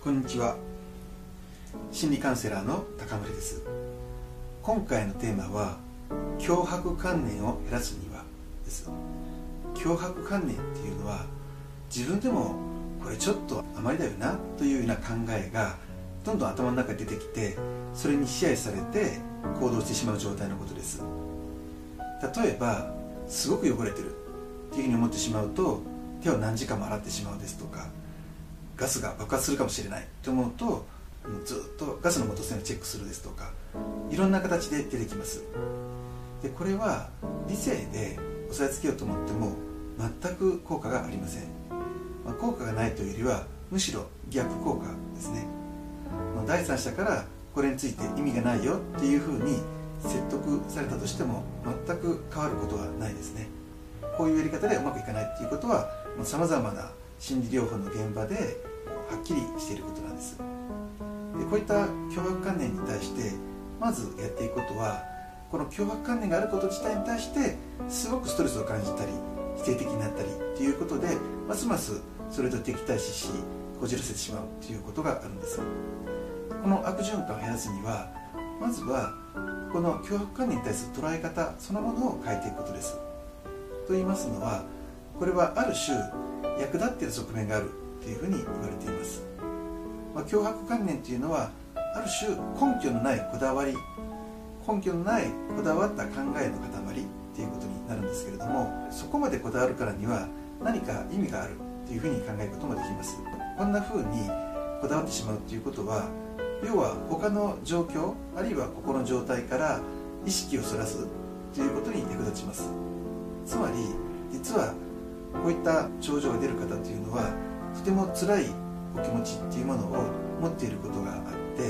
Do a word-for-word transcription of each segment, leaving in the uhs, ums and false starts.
こんにちは。心理カウンセラーの高森です。今回のテーマは強迫観念を減らすにはです。強迫観念っていうのは自分でもこれちょっとあまりだよなというような考えがどんどん頭の中に出てきて、それに支配されて行動してしまう状態のことです。例えばすごく汚れてるっていうふうに思ってしまうと手を何時間も洗ってしまうですとか、ガスが爆発するかもしれないと思うとずっとガスの元栓をチェックするですとか、いろんな形で出てきます。でこれは理性で押さえつけようと思っても全く効果がありません。まあ、効果がないというよりはむしろ逆効果ですね。まあ、第三者からこれについて意味がないよっていうふうに説得されたとしても全く変わることはないですね。こういうやり方でうまくいかないっていうことはさまざまな心理療法の現場ではっきりしていることなんです。でこういった強迫観念に対してまずやっていくことは、この強迫観念があること自体に対してすごくストレスを感じたり否定的になったりということで、ますますそれと敵対視しこじらせてしまうということがあるんです。この悪循環を減らすにはまずはこの強迫観念に対する捉え方そのものを変えていくことです。と言いますのは、これはある種役立っている側面があるというふうに言われています。まあ、強迫観念というのはある種根拠のないこだわり、根拠のないこだわった考えの塊ということになるんですけれども、そこまでこだわるからには何か意味があるというふうに考えることもできます。こんなふうにこだわってしまうということは、要は他の状況あるいは心の状態から意識をそらすということに役立ちます。つまり実はこういった症状が出る方というのはとても辛いお気持ちっていうものを持っていることがあって、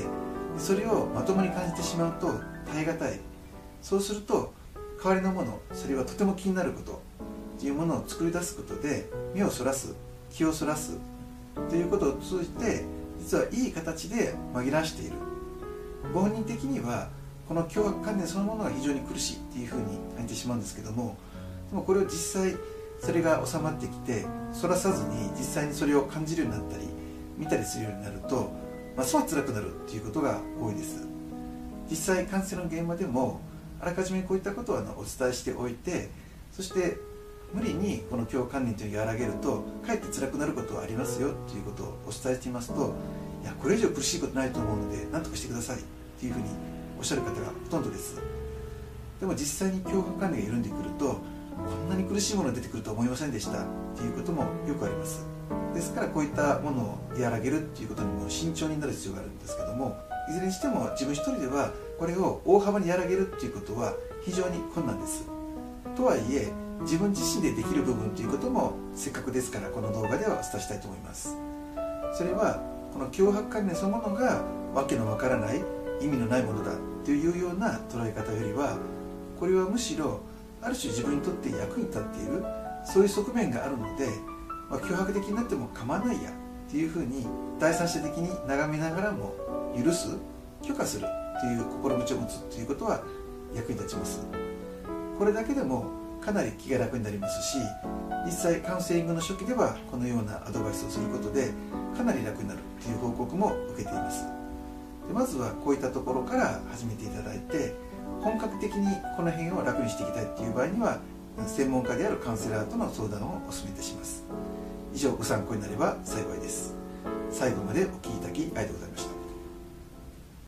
それをまともに感じてしまうと耐え難い。そうすると代わりのもの、それはとても気になることというものを作り出すことで目をそらす、気をそらすということを通じて実はいい形で紛らわしている。ご本人的にはこの強迫観念そのものが非常に苦しいっていうふうに感じてしまうんですけども、でもこれを実際それが収まってきてそらさずに実際にそれを感じるようになったり見たりするようになるとますます辛くなるっていうことが多いです。実際カウンセラーの現場でもあらかじめこういったことをお伝えしておいて、そして無理にこの強迫観念というのを和らげるとかえって辛くなることはありますよということをお伝えしていますと、いやこれ以上苦しいことないと思うので何とかしてくださいっていうふうにおっしゃる方がほとんどです。でも実際に強迫観念が緩んでくるとこんなに苦しいものが出てくるとは思いませんでしたっていうこともよくあります。ですからこういったものを和らげるっていうことにも慎重になる必要があるんですけども、いずれにしても自分一人ではこれを大幅に和らげるっていうことは非常に困難です。とはいえ自分自身でできる部分ということもせっかくですからこの動画ではお伝えしたいと思います。それはこの強迫観念そのものがわけのわからない意味のないものだというような捉え方よりは、これはむしろある種自分にとって役に立っているそういう側面があるので、まあ、脅迫的になっても構わないやっていうふうに第三者的に眺めながらも許す、許可するという心持ちを持つということは役に立ちます。これだけでもかなり気が楽になりますし、実際カウンセリングの初期ではこのようなアドバイスをすることでかなり楽になるという報告も受けています。でまずはこういったところから始めていただいて、本格的にこの辺を楽にしていきたいという場合には専門家であるカウンセラーとの相談をお勧めいたします。以上ご参考になれば幸いです。最後までお聞きいただきありがとうございます。